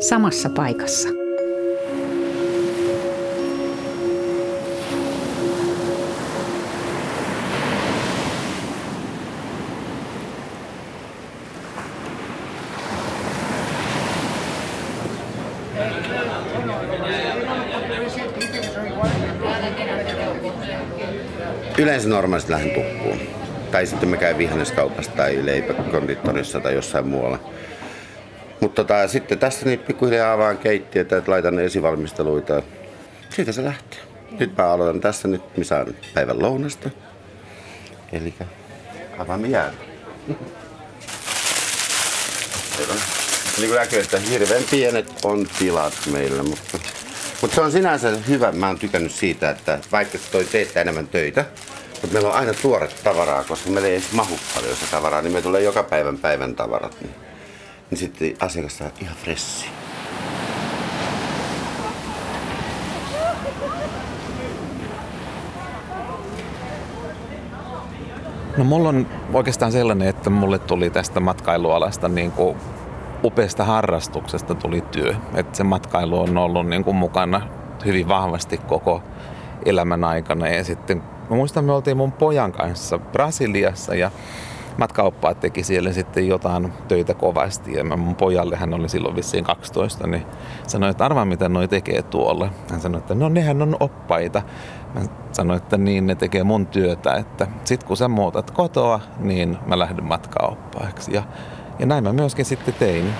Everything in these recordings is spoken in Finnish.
Samassa paikassa. Yleensä normaalisti lähden tukkuun. Tai sitten mä käyn vihanneskaupassa tai leipäkonditorissa tai jossain muualla. Mutta sitten tässä niin pikkuhiljaa avaan keittiötä, että laitan esivalmisteluita. Siitä se lähtee. Nyt mä aloitan tässä nyt, missä on päivän lounasta. Eli avaamme jäätä. Niin kuin näkyy, että hirveän pienet on tilat meillä, mutta se on sinänsä hyvä. Mä oon tykännyt siitä, että vaikka toi teettää enemmän töitä, mutta meillä on aina tuoretta tavaraa, koska meillä ei edes mahu paljon sitä tavaraa, niin me tulee joka päivän tavarat. Niin sitten asiakas saa ihan fressi. No mulla on oikeastaan sellainen, että mulle tuli tästä matkailualasta niin kuin upeasta harrastuksesta tuli työ. Että se matkailu on ollut niin kuin mukana hyvin vahvasti koko elämän aikana. Ja sitten mä muistan, me oltiin mun pojan kanssa Brasiliassa ja matkaoppaat teki siellä sitten jotain töitä kovasti. Ja mun pojalle, hän oli silloin vissiin 12, niin sanoi, että arvaa mitä noi tekee tuolla. Hän sanoi, että no nehän on oppaita. Mä sanoin, että niin ne tekee mun työtä, että sit kun sä muutat kotoa, niin mä lähden matkaoppaaksi. Ja näin mä myöskin sitten tein.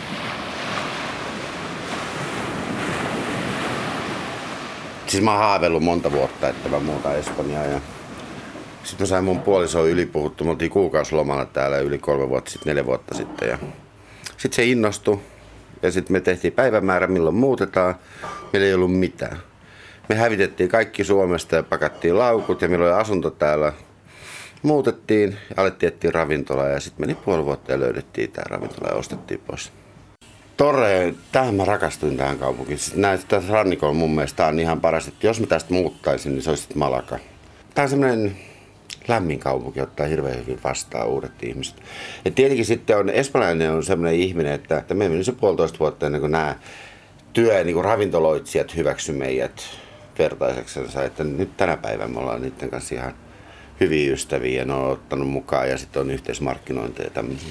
Siis mä oon haaveillut monta vuotta, että mä muutan Espanjaan. Ja sitten mä sain mun puolisoon ylipuhuttu. Me oltiin kuukausilomalla täällä yli 3 vuotta sitten, 4 vuotta sitten. Ja sitten se innostui. Ja sitten me tehtiin päivämäärä, milloin muutetaan. Meillä ei ollut mitään. Me hävitettiin kaikki Suomesta ja pakattiin laukut ja meillä oli asunto täällä. Muutettiin ja alettiin etsiä ravintolaa ja sitten meni 5 vuotta ja löydettiin tää ravintola ja ostettiin pois. Torre, tähän mä rakastuin tähän kaupunkiin. Tässä rannikolla mun mielestä on ihan paras, että jos mä tästä muuttaisin, niin se olisi Malaka. Tää on semmoinen lämmin kaupunki, ottaa hirveän hyvin vastaan uudet ihmiset. Ja tietenkin sitten espanjalainen on semmoinen ihminen, että me meni se 1,5 vuotta ennen kuin nämä niin ravintoloitsijat hyväksy meidät vertaiseksensa, että nyt tänä päivänä me ollaan niiden kanssa ihan hyviä ystäviä ja ne on ottanut mukaan ja sitten on yhteismarkkinointeja ja tämmöisiä.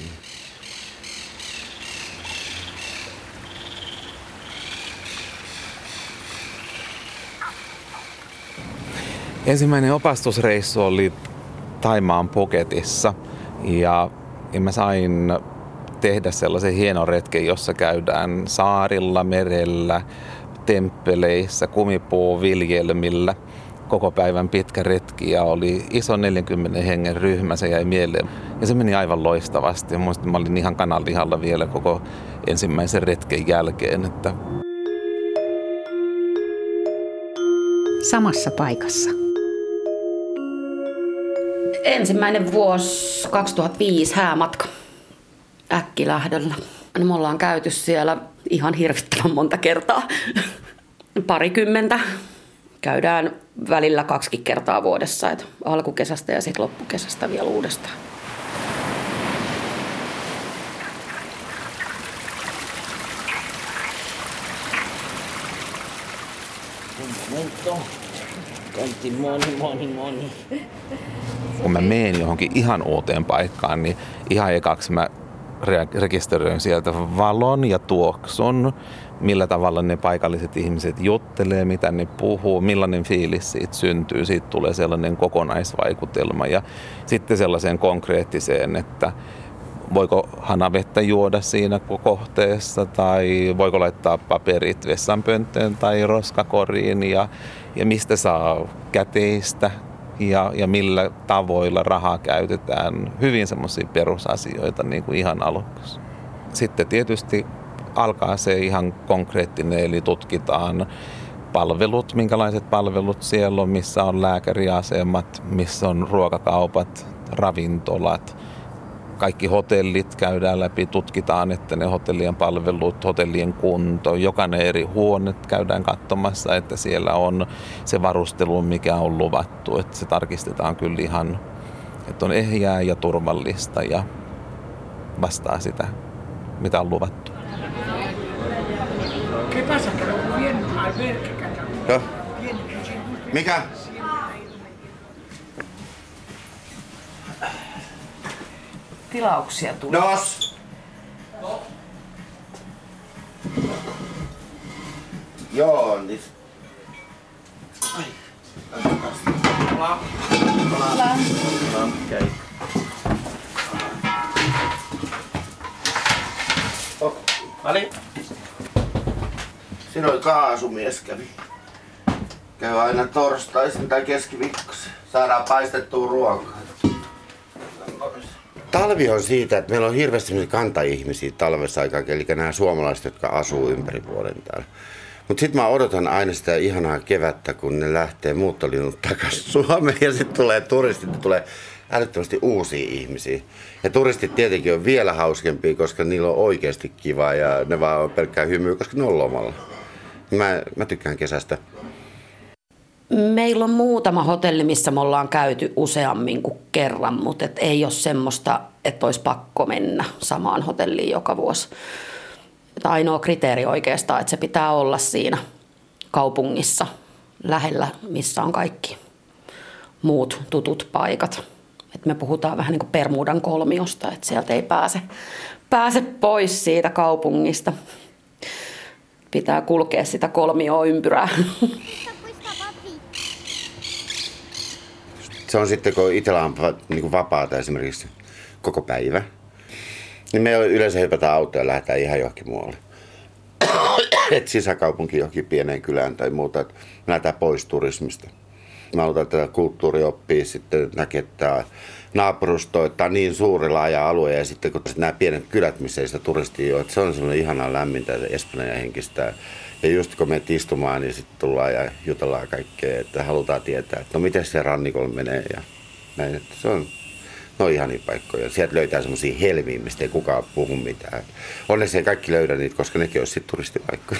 Ensimmäinen opastusreissu oli Thaimaan Phuketissa ja mä sain tehdä sellaisen hienon retken, jossa käydään saarilla, merellä, temppeleissä, kumipuuviljelmillä. Koko päivän pitkä retki ja oli iso 40 hengen ryhmä, se jäi mieleen. Ja se meni aivan loistavasti. Muistin, mä olin ihan kananlihalla vielä koko ensimmäisen retken jälkeen. Että Samassa paikassa. Ensimmäinen vuosi 2005 häämatka Äkkilähdöllä. Me ollaan käyty siellä ihan hirvittävän monta kertaa. 20. Käydään välillä 2 kertaa vuodessa, että alkukesästä ja sitten loppukesästä vielä uudestaan. Moni. kun mä menen johonkin ihan uuteen paikkaan, niin ihan ekaksi mä rekisteröin sieltä valon ja tuoksun, millä tavalla ne paikalliset ihmiset juttelee, mitä ne puhuu, millainen fiilis siitä syntyy. Siitä tulee sellainen kokonaisvaikutelma ja sitten sellaiseen konkreettiseen, että voiko hanavettä juoda siinä kohteessa tai voiko laittaa paperit vessanpönttöön tai roskakoriin ja mistä saa käteistä ja millä tavoilla rahaa käytetään. Hyvin semmoisia perusasioita niin kuin ihan aluksi. Sitten tietysti alkaa se ihan konkreettinen, eli tutkitaan palvelut, minkälaiset palvelut siellä on, missä on lääkäriasemat, missä on ruokakaupat, ravintolat. Kaikki hotellit käydään läpi, tutkitaan, että ne hotellien palvelut, hotellien kunto, jokainen eri huone käydään katsomassa, että siellä on se varustelu, mikä on luvattu. Että se tarkistetaan kyllä ihan, että on ehjää ja turvallista ja vastaa sitä, mitä on luvattu. Joo. Mikä? Tilauksia tuli. Nos! Joo, niin... Ai. Hola. Hola. Okei. Ali. Siinä oli kaasumies kävi. Käy aina torstaisin tai keskiviikkoisin. Saadaan paistettua ruokaa. Talvi on siitä, että meillä on hirveästi kanta-ihmisiä talvessa aikaa, eli nämä suomalaiset, jotka asuu ympäri vuoden täällä. Mutta sitten mä odotan aina sitä ihanaa kevättä, kun ne lähtee muuttolinnut takaisin Suomeen ja sitten tulee turistit ja tulee älyttömästi uusia ihmisiä. Ja turistit tietenkin on vielä hauskempia, koska niillä on oikeasti kiva ja ne vaan on pelkkää hymyä, koska ne on lomalla. Mä tykkään kesästä. Meillä on muutama hotelli, missä me ollaan käyty useammin kuin kerran, mutta ei ole semmoista, että olisi pakko mennä samaan hotelliin joka vuosi. Että ainoa kriteeri oikeastaan, että se pitää olla siinä kaupungissa lähellä, missä on kaikki muut tutut paikat. Että me puhutaan vähän niin kuin Bermudan kolmiosta, että sieltä ei pääse pois siitä kaupungista. Pitää kulkea sitä kolmioa ympyrää. Se on sitten, kun itsellä on niin vapaata esimerkiksi koko päivä, niin me yleensä hypätään autoon ja lähdetään ihan johonkin muualle. Et sisäkaupunki johonkin pieneen kylään tai muuta, että me lähdetään pois turismista. Mä halutaan tätä kulttuurioppia sitten näkee, että naapurusto, että on niin suuri laaja alue ja sitten kun nämä pienet kylät, missä ei sitä turistia ole, että se on sellainen ihanaa lämmintä Espanjan henkistä. Ja just kun me istumaan, niin sitten tullaan ja jutellaan kaikkea, että halutaan tietää, että no miten se rannikolla menee ja näin, että se on ihania paikkoja. Sieltä löytää semmoisia helmiä, mistä ei kukaan puhu mitään. Onneksi ei kaikki löydä niitä, koska nekin olisi sitten turistipaikkoja.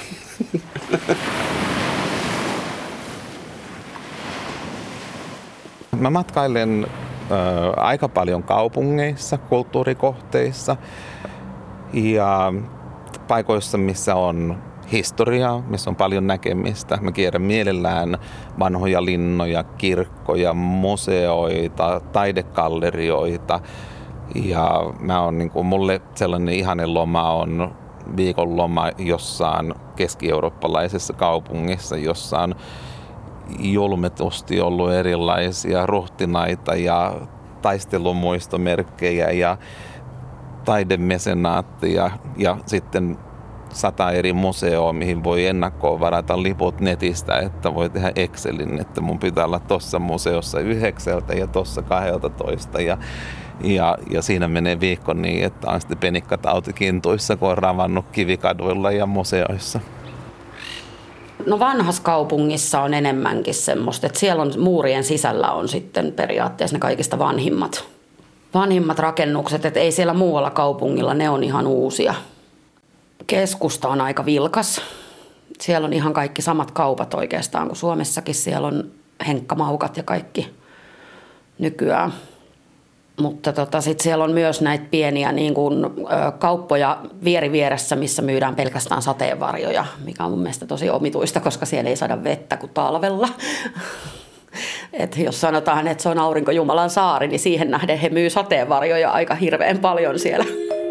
Mä matkailen aika paljon kaupungeissa, kulttuurikohteissa ja paikoissa, missä on historiaa, missä on paljon näkemistä. Mä kierrän mielellään vanhoja linnoja, kirkkoja, museoita, taidegallerioita. Ja mulle sellainen ihanen loma on viikonloma jossain keski-eurooppalaisessa kaupungissa, jossa on julmetusti ollut erilaisia ruhtinaita ja taistelumuistomerkkejä ja taidemesenaatteja ja sitten 100 eri museoa, mihin voi ennakkoon varata liput netistä, että voi tehdä Excelin, että mun pitää olla tuossa museossa 9 ja tuossa 12 ja siinä menee viikko niin, että on sitten penikkatauti kintuissa, kun on ravannut kivikaduilla ja museoissa. No vanhassa kaupungissa on enemmänkin semmoista, että siellä on muurien sisällä on sitten periaatteessa ne kaikista vanhimmat rakennukset, että ei siellä muualla kaupungilla, ne on ihan uusia. Keskusta on aika vilkas. Siellä on ihan kaikki samat kaupat oikeastaan kuin Suomessakin. Siellä on henkkamaukat ja kaikki nykyään. Mutta sitten siellä on myös näitä pieniä niin kuin, kauppoja vieressä, missä myydään pelkästään sateenvarjoja, mikä on mun mielestä tosi omituista, koska siellä ei saada vettä kuin talvella. Et jos sanotaan, että se on aurinkojumalan saari, niin siihen nähden he myy sateenvarjoja aika hirveän paljon siellä.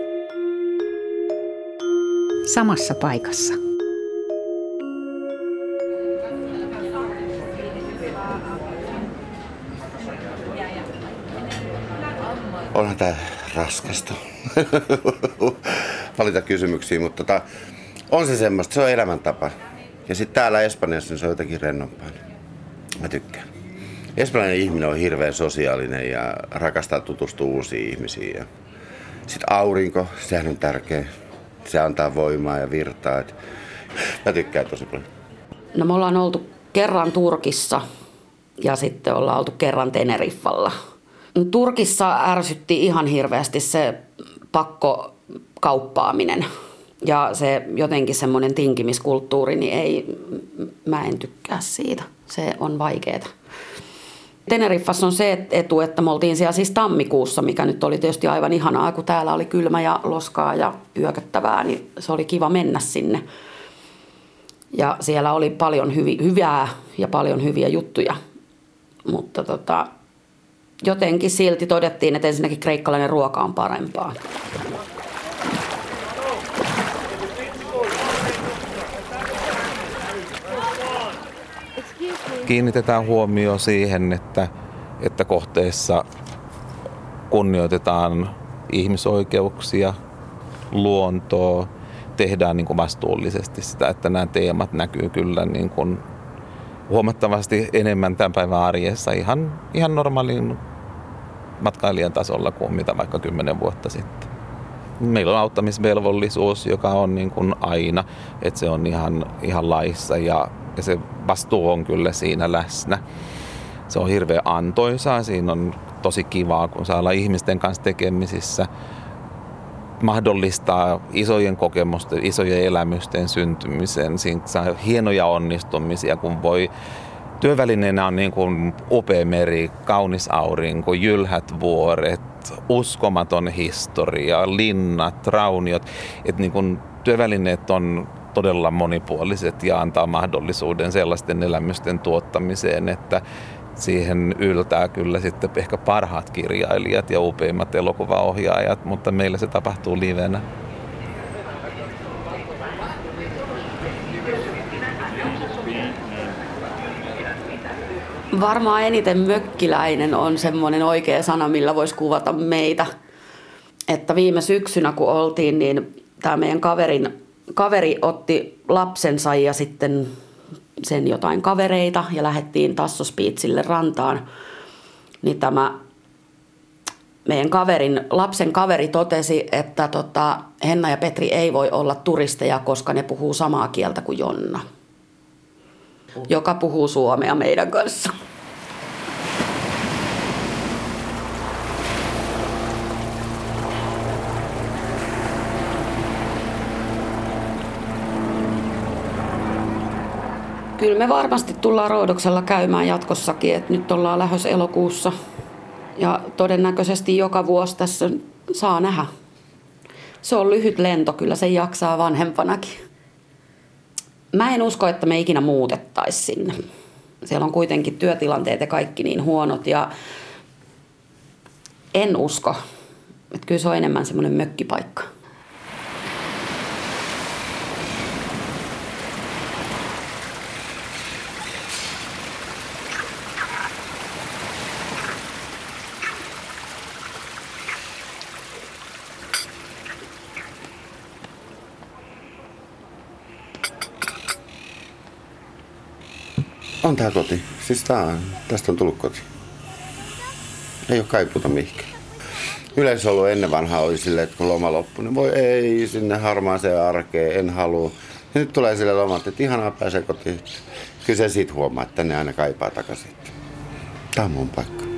Samassa paikassa. Onhan tää raskasta valita kysymyksiä, mutta on se semmoista, se on elämäntapa. Ja sitten täällä Espanjassa se on jotenkin rennompaa. Mä tykkään. Espanjalainen ihminen on hirveän sosiaalinen ja rakastaa tutustua uusiin ihmisiin. Ja sitten aurinko, sehän on tärkeä. Se antaa voimaa ja virtaa. Mä tykkään tosi paljon. No me ollaan oltu kerran Turkissa ja sitten ollaan oltu kerran Teneriffalla. Turkissa ärsytti ihan hirveästi se pakkokauppaaminen ja se jotenkin semmoinen tinkimiskulttuuri, niin mä en tykkää siitä. Se on vaikeeta. Teneriffassa on se etu, että me oltiin siellä siis tammikuussa, mikä nyt oli tietysti aivan ihanaa, kun täällä oli kylmä ja loskaa ja yököttävää, niin se oli kiva mennä sinne. Ja siellä oli paljon hyvää ja paljon hyviä juttuja. Mutta jotenkin silti todettiin, että ensinnäkin kreikkalainen ruoka on parempaa. Kiinnitetään huomio siihen, että kohteessa kunnioitetaan ihmisoikeuksia, luontoa, tehdään niin kuin vastuullisesti sitä, että nämä teemat näkyy kyllä niin kuin huomattavasti enemmän tämän päivän arjessa ihan normaalin matkailijan tasolla kuin mitä vaikka 10 vuotta sitten. Meillä on auttamisvelvollisuus, joka on niin kuin aina, että se on ihan laissa ja se vastuu on kyllä siinä läsnä. Se on hirveän antoisaa, siinä on tosi kivaa, kun saa olla ihmisten kanssa tekemisissä. Mahdollistaa isojen kokemusten, isojen elämysten syntymisen. Siinä saa hienoja onnistumisia, kun voi. Työvälineenä on niin kuin upea meri, kaunis aurinko, jylhät vuoret, uskomaton historia, linnat, rauniot. Että niin kuin työvälineet on todella monipuoliset ja antaa mahdollisuuden sellaisten elämysten tuottamiseen, että siihen yltää kyllä sitten ehkä parhaat kirjailijat ja upeimmat elokuvaohjaajat, mutta meillä se tapahtuu livenä. Varmaan eniten mökkiläinen on semmoinen oikea sana, millä voisi kuvata meitä. Että viime syksynä kun oltiin, niin tämä meidän kaveri otti lapsensa ja sitten sen jotain kavereita ja lähdettiin Tassospiitsille rantaan. Niin tämä meidän lapsen kaveri totesi, että Henna ja Petri ei voi olla turisteja, koska ne puhuu samaa kieltä kuin Jonna, joka puhuu suomea meidän kanssa. Kyllä me varmasti tullaan Roodoksella käymään jatkossakin, että nyt ollaan lähdössä elokuussa ja todennäköisesti joka vuosi tässä saa nähdä. Se on lyhyt lento, kyllä se jaksaa vanhempanakin. Mä en usko, että me ikinä muutettaisiin sinne. Siellä on kuitenkin työtilanteet ja kaikki niin huonot ja en usko, että kyllä se on enemmän semmoinen mökkipaikka. On tää koti. Siis tästä on tullut koti. Ei ole kaipuuta mihinkään. Yleensä ollut ennen vanhaa oli silleen, että kun loma loppui, niin voi ei sinne harmaaseen arkeen, en halua. Ja nyt tulee sille lomat, että ihanaa pääsee kotiin. Kyllä se siitä huomaa, että ne aina kaipaa takaisin. Tää on mun paikka.